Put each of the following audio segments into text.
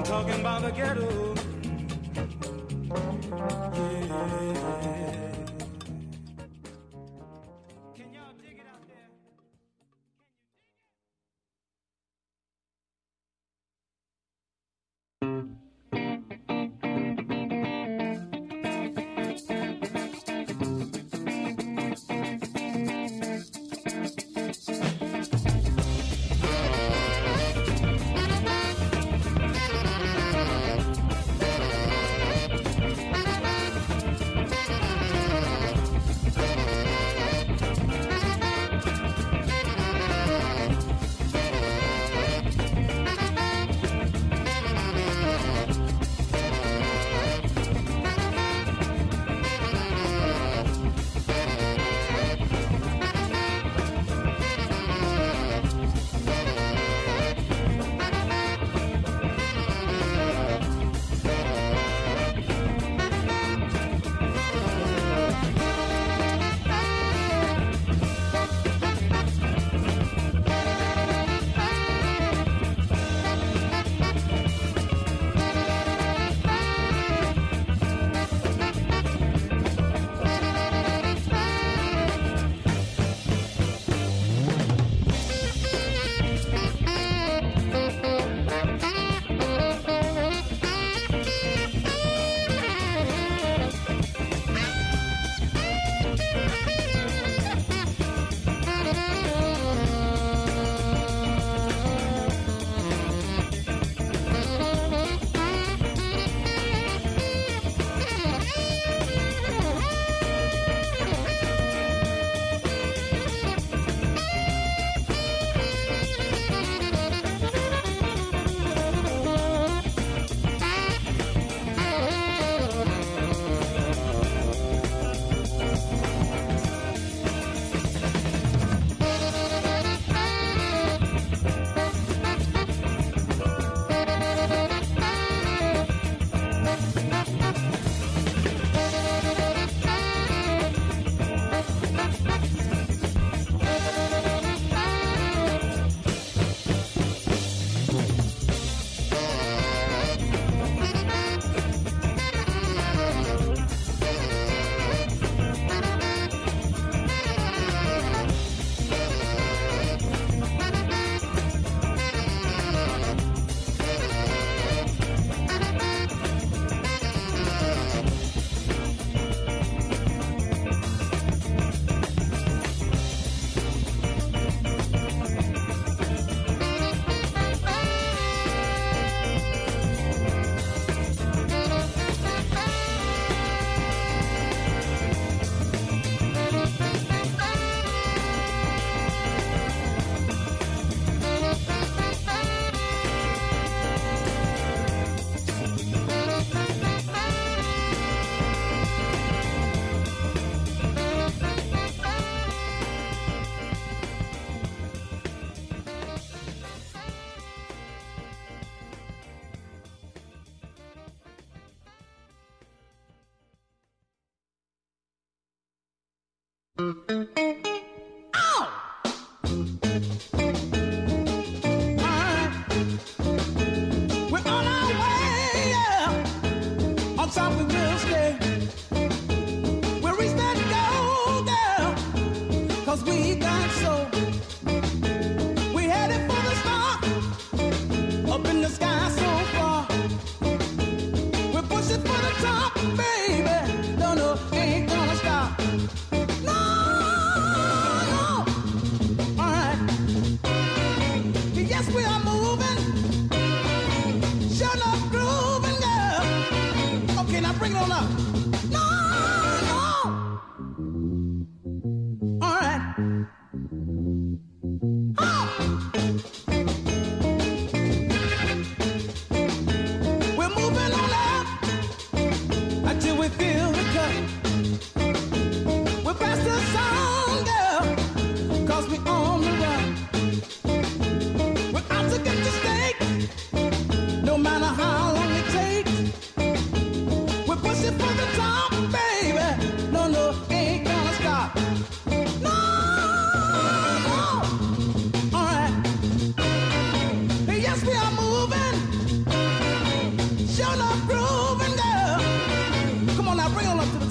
talking about the ghetto. Can y'all dig it out there?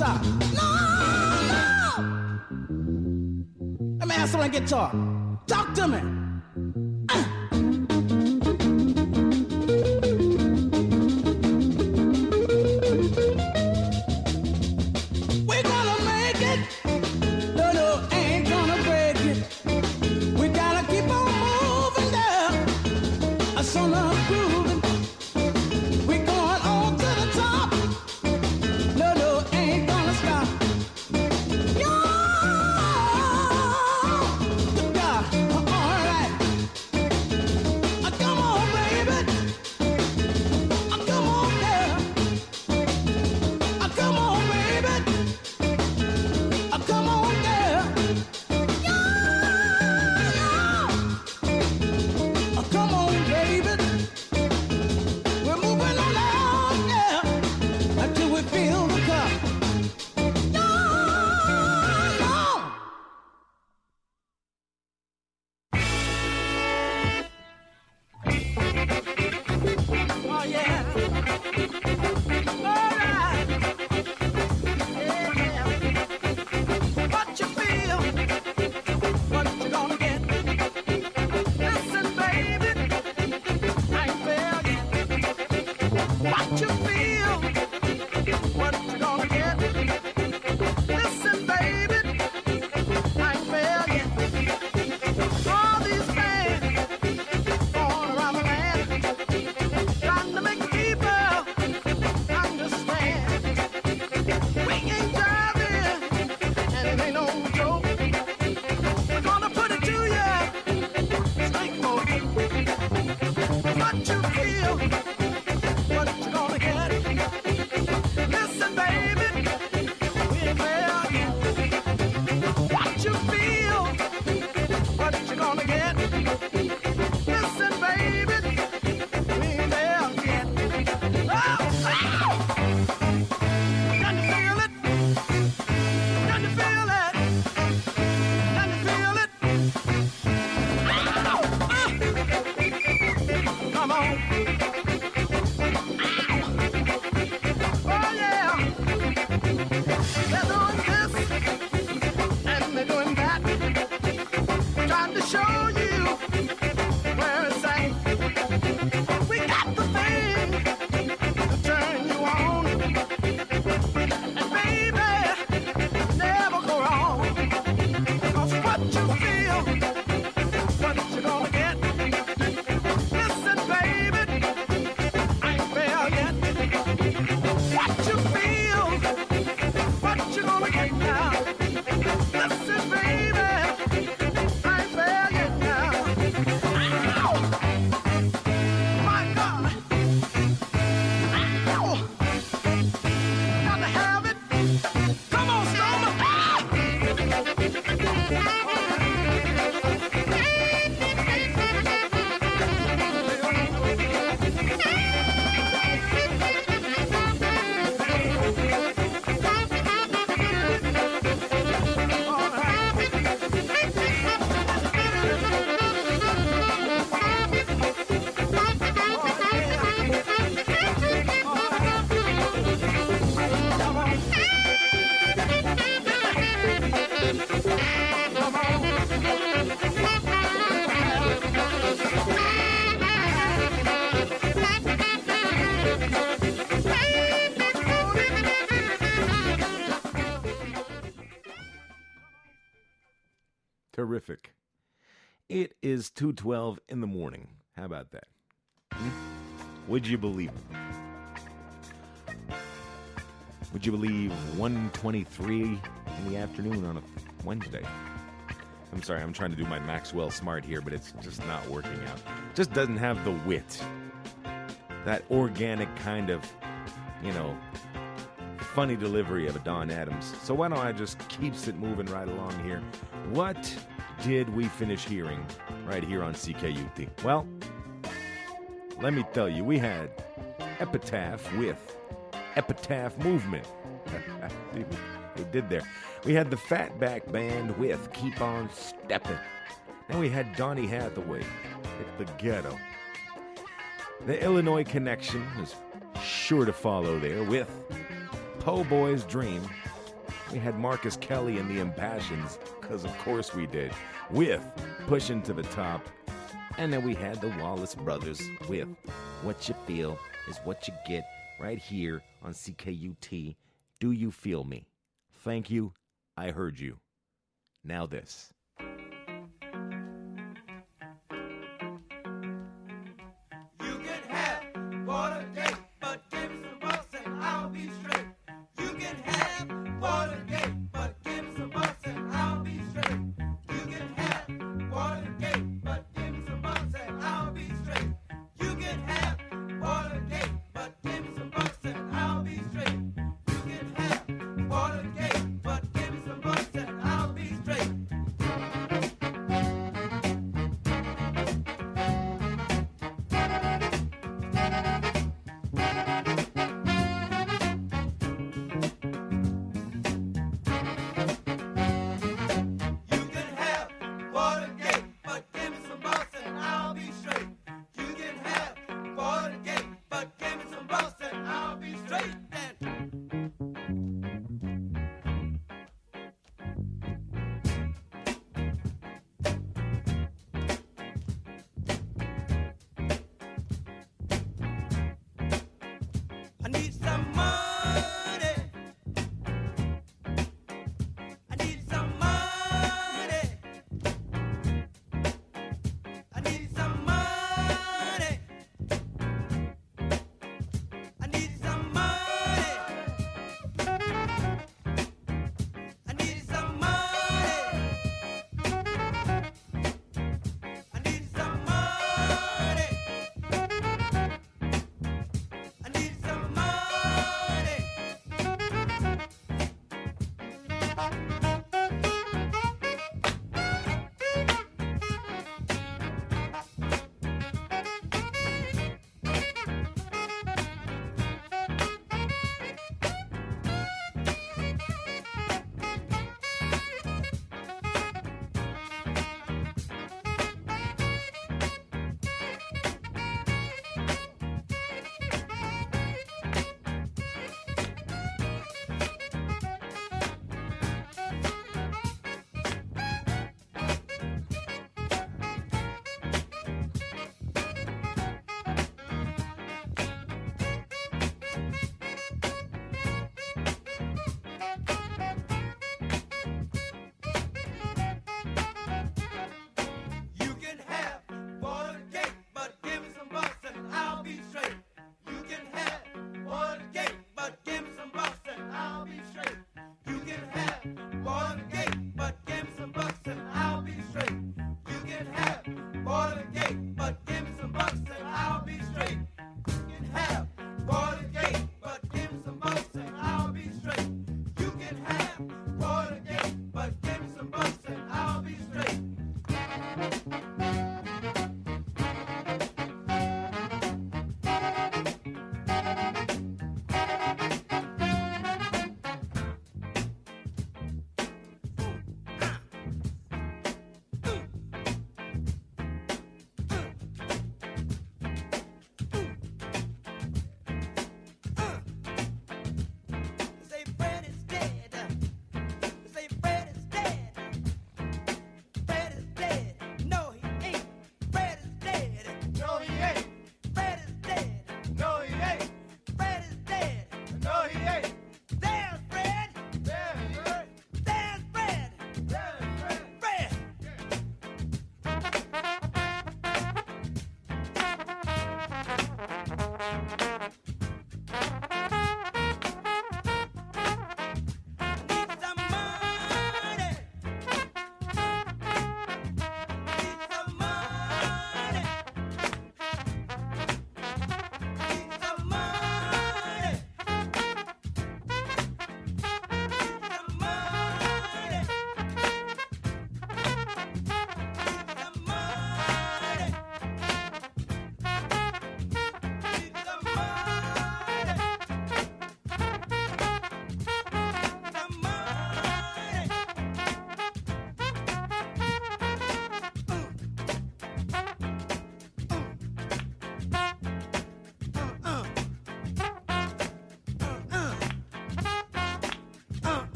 top. No, no. Let me ask someone guitar. Talk to me. We're gonna make it. No, no, ain't gonna break it. We gotta keep on moving there. So now grooving. We're going on to the top. No, no, ain't gonna stop. Yo, good God, all right. Come on, baby. Come on, girl. Come on, baby. Come on, girl. Yo, come on, baby. We're moving on out, yeah, until we feel the cup. Yo, oh yeah. All right. Yeah. What you feel, what you gonna get? Listen, baby, I ain't fair yet. What you feel, what you gonna get? Listen, baby, I ain't fair yet. All these men all around the land trying to make people understand. We ain't driving, and it ain't no joke. We're gonna put it to you, straight mode. What you feel, what you gonna get? Listen, baby, we ain't there yet. What you feel, what you gonna get? Listen, baby, we ain't there yet. Oh, oh! Can you feel it? Can you feel it? Can you feel it? Come on. Oh, yeah. They're doing this and they're doing that. Trying to show you where it's at. We got the thing to turn you on. And baby, never go wrong. 'Cause what you feel, what you gonna get? Listen, baby, I ain't fair yet. What you feel, what you gonna get now? Listen, baby, I ain't fair yet now. Ow! My God! Ow! Gotta have it. Come on, Stormer! Terrific. It is 2:12 in the morning. How about that? Would you believe it? Would you believe 1:23 in the afternoon on a Wednesday? I'm sorry, I'm trying to do my Maxwell Smart here, but it's just not working out. Just doesn't have the wit. That organic kind of, funny delivery of a Don Adams. So why don't I just keeps it moving right along here? What did we finish hearing right here on CKUT? Well, let me tell you, we had Epitaph with Epitaph Movement. They did there. We had the Fatback Band with Keep On Steppin'. Then we had Donny Hathaway with The Ghetto. The Illinois Connection is sure to follow there with Po' Boy's Dream. We had Marcus Kelly and the Impassions, because of course we did, with Pushing to the Top. And then we had the Wallace Brothers with What You Feel Is What You Get, right here on CKUT. Do you feel me? Thank you. I heard you. Now this. You can have Watergate, but give me some bus and I'll be straight. You can have Watergate, but give me some bus and I'll be straight. You can have Watergate, but give me some bus and I'll be straight. You can have Watergate, but give me some bus and I'll be straight. You can have Watergate, but give me some bus and I'll be straight. You can have Watergate, but give me some bus and I'll be straight. You can have Watergate, but give me some bus and I'll be straight. I need some money. I need some money. I need some money. I need some money. I need some money. I need some money. I need some money.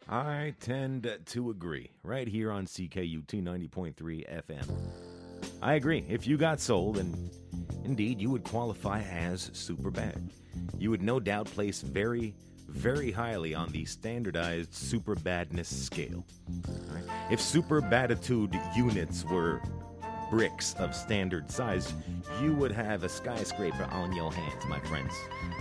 I tend to agree. Right here on CKUT 90.3 FM. I agree. If you got soul, then indeed you would qualify as super bad. You would no doubt place very, very highly on the standardized super badness scale. Right? If super baditude units were bricks of standard size, you would have a skyscraper on your hands, my friends.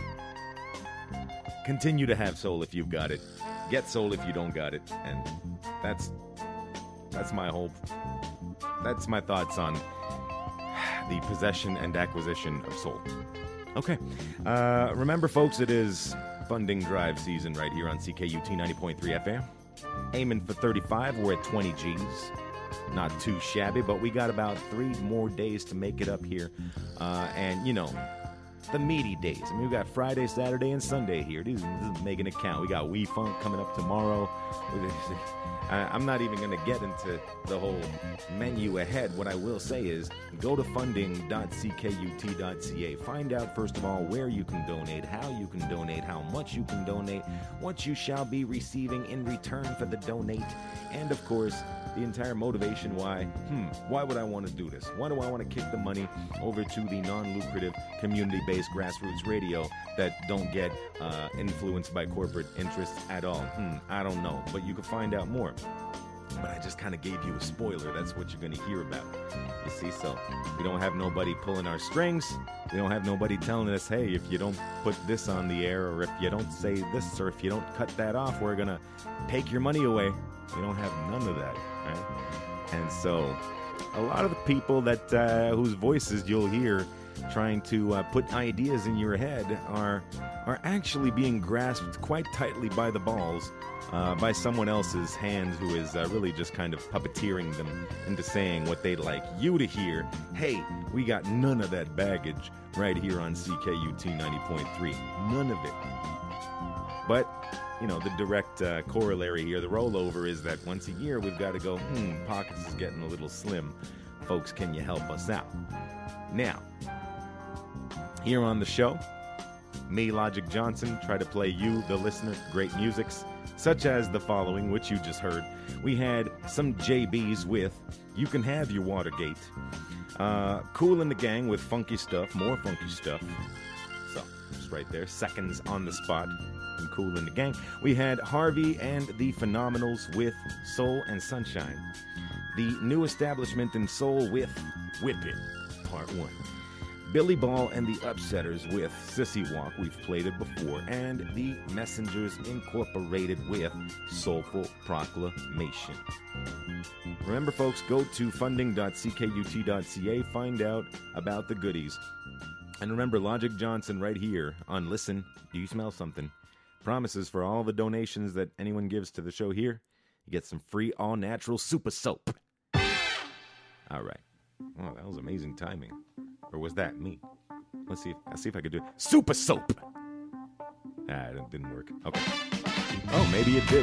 Continue to have soul if you've got it. Get soul if you don't got it. And that's my whole... That's my thoughts on the possession and acquisition of soul. Okay. Remember, folks, it is funding drive season right here on CKUT 90.3 FM. Aiming for 35. We're at 20 G's. Not too shabby, but we got about 3 more days to make it up here. And, you know, the meaty days. I mean, we got Friday, Saturday, and Sunday here. This is making it count. We got Wee Funk coming up tomorrow. I'm not even going to get into the whole menu ahead. What I will say is go to funding.ckut.ca. Find out, first of all, where you can donate, how you can donate, how much you can donate, what you shall be receiving in return for the donate, and, of course, the entire motivation why would I want to do this? Why do I want to kick the money over to the non-lucrative community-based grassroots radio that don't get influenced by corporate interests at all? I don't know, but you can find out more. But I just kind of gave you a spoiler. That's what you're going to hear about. You see, so we don't have nobody pulling our strings. We don't have nobody telling us, hey, if you don't put this on the air, or if you don't say this, or if you don't cut that off, we're going to take your money away. We don't have none of that, right? And so a lot of the people that whose voices you'll hear trying to put ideas in your head are actually being grasped quite tightly by the balls by someone else's hands who is really just kind of puppeteering them into saying what they'd like you to hear. Hey, we got none of that baggage right here on CKUT 90.3. None of it. But, you know, the direct corollary here, the rollover, is that once a year we've got to go, pockets is getting a little slim. Folks, can you help us out? Now, here on the show, me, Logic Johnson, try to play you, the listener, great musics, such as the following, which you just heard. We had some JBs with You Can Have Your Watergate, Kool and the Gang with Funky Stuff, more funky stuff. So, just right there, seconds on the spot from Kool and the Gang. We had Harvey and the Phenomenals with Soul and Sunshine. The New Establishment in Soul with Whip It, Part 1. Billy Ball and the Upsetters with Sissy Walk, we've played it before, and the Messengers Incorporated with Soulful Proclamation. Remember, folks, go to funding.ckut.ca, find out about the goodies. And remember, Logic Johnson right here on Listen, Do You Smell Something? Promises for all the donations that anyone gives to the show here, you get some free all-natural super soap. All right. Oh, that was amazing timing. Or was that me? Let's see if I could do it. Super soap! It didn't work. Okay. Oh, maybe it did.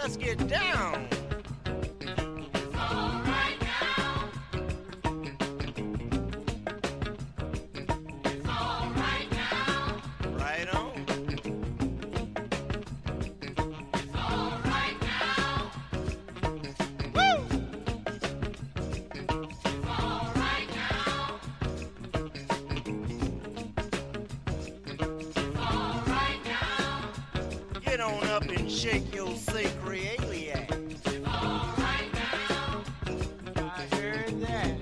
let's get down. Right on. Get on up and shake your sacroiliac. I heard that.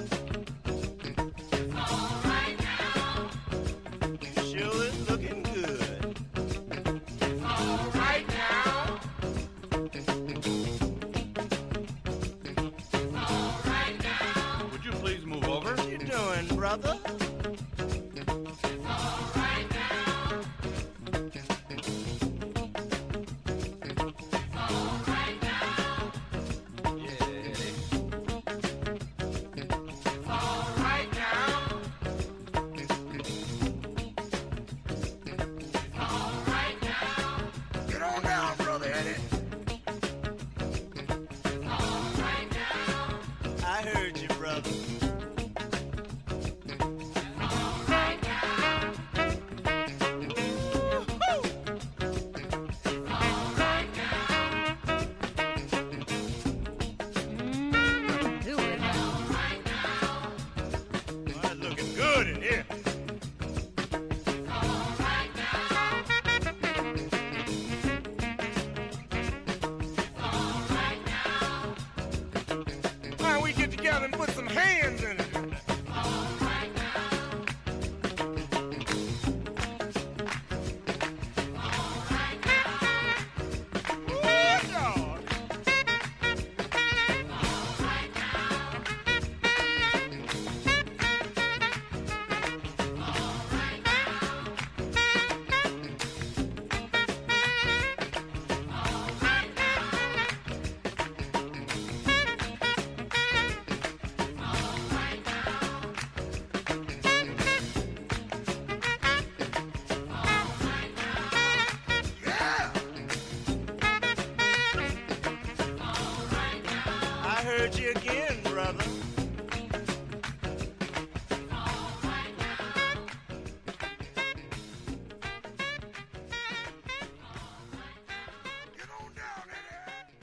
Sure is looking good. Right now. Would you please move over? What you doing, brother? Get on down, brother Eddie. I heard you, brother. Do it. Well, it's looking good in here. Why don't we get together and put some hands in it? Ooh, Lord. Yeah. I heard you again, brother. Get on down, Eddie.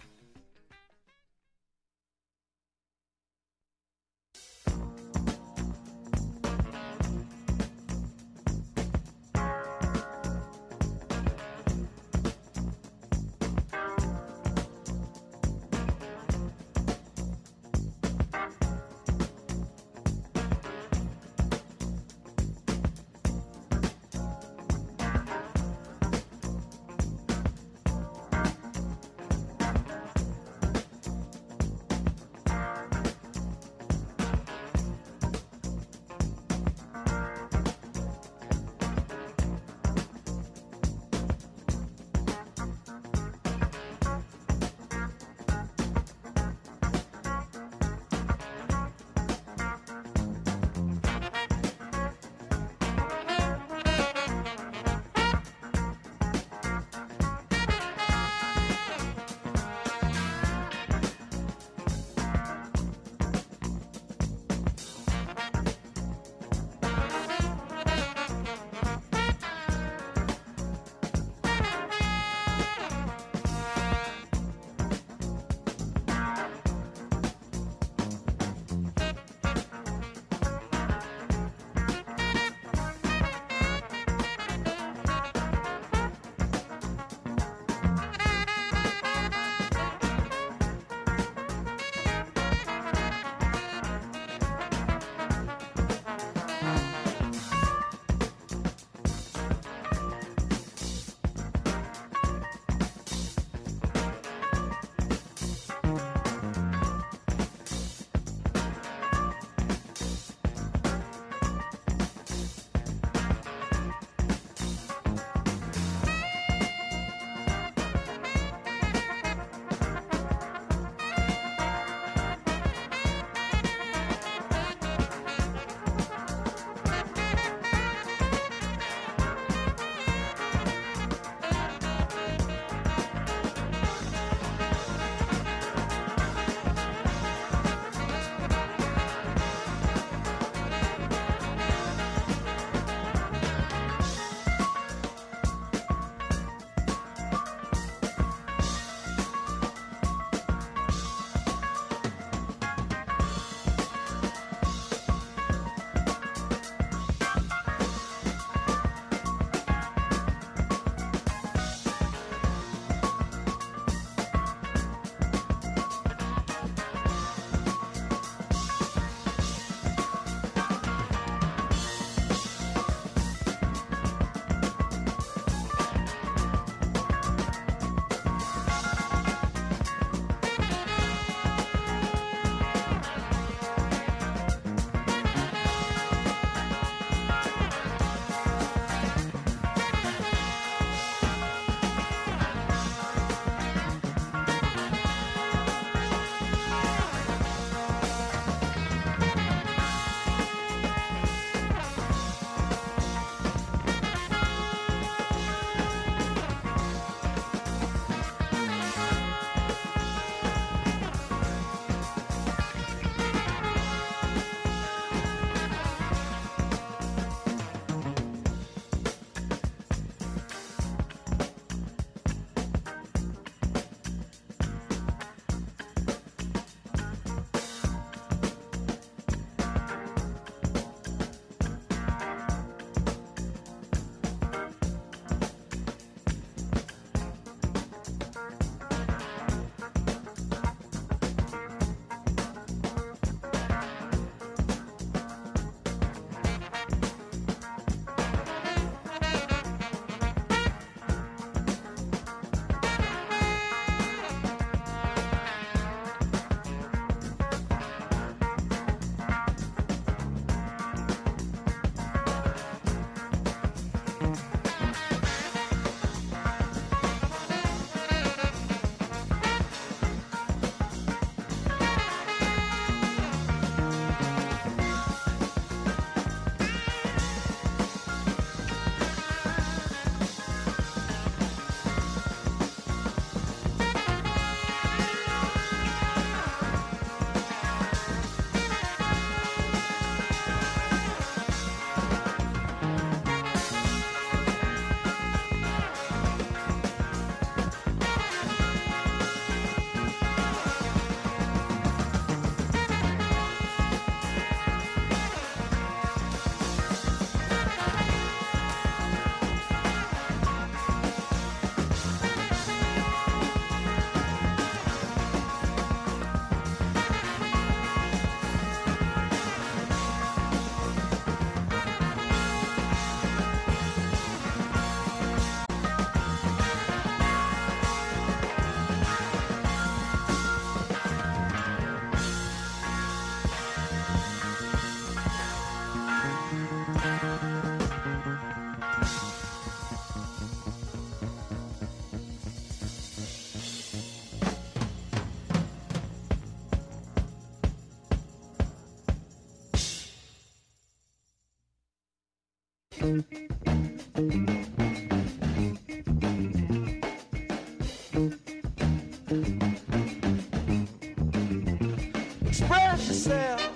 Express yourself.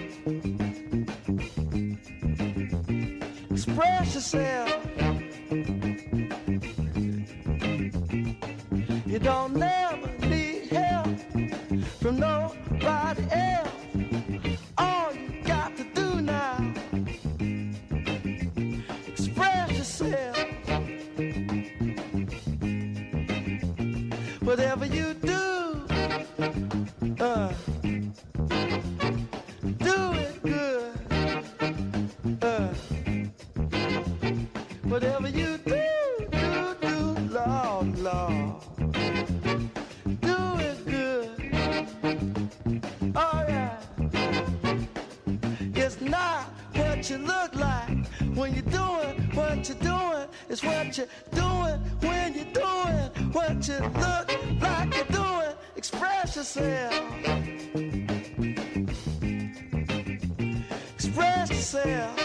Express yourself. You don't never need help from nobody else. All you got to do now, express yourself. Whatever you do, do it good. Whatever you do, Lord, Lord. Do it good. Oh yeah. It's not what you look like when you're doing what you're doing. It's what you're doing when you're doing what you look like you're doing. Express yourself. Express yourself.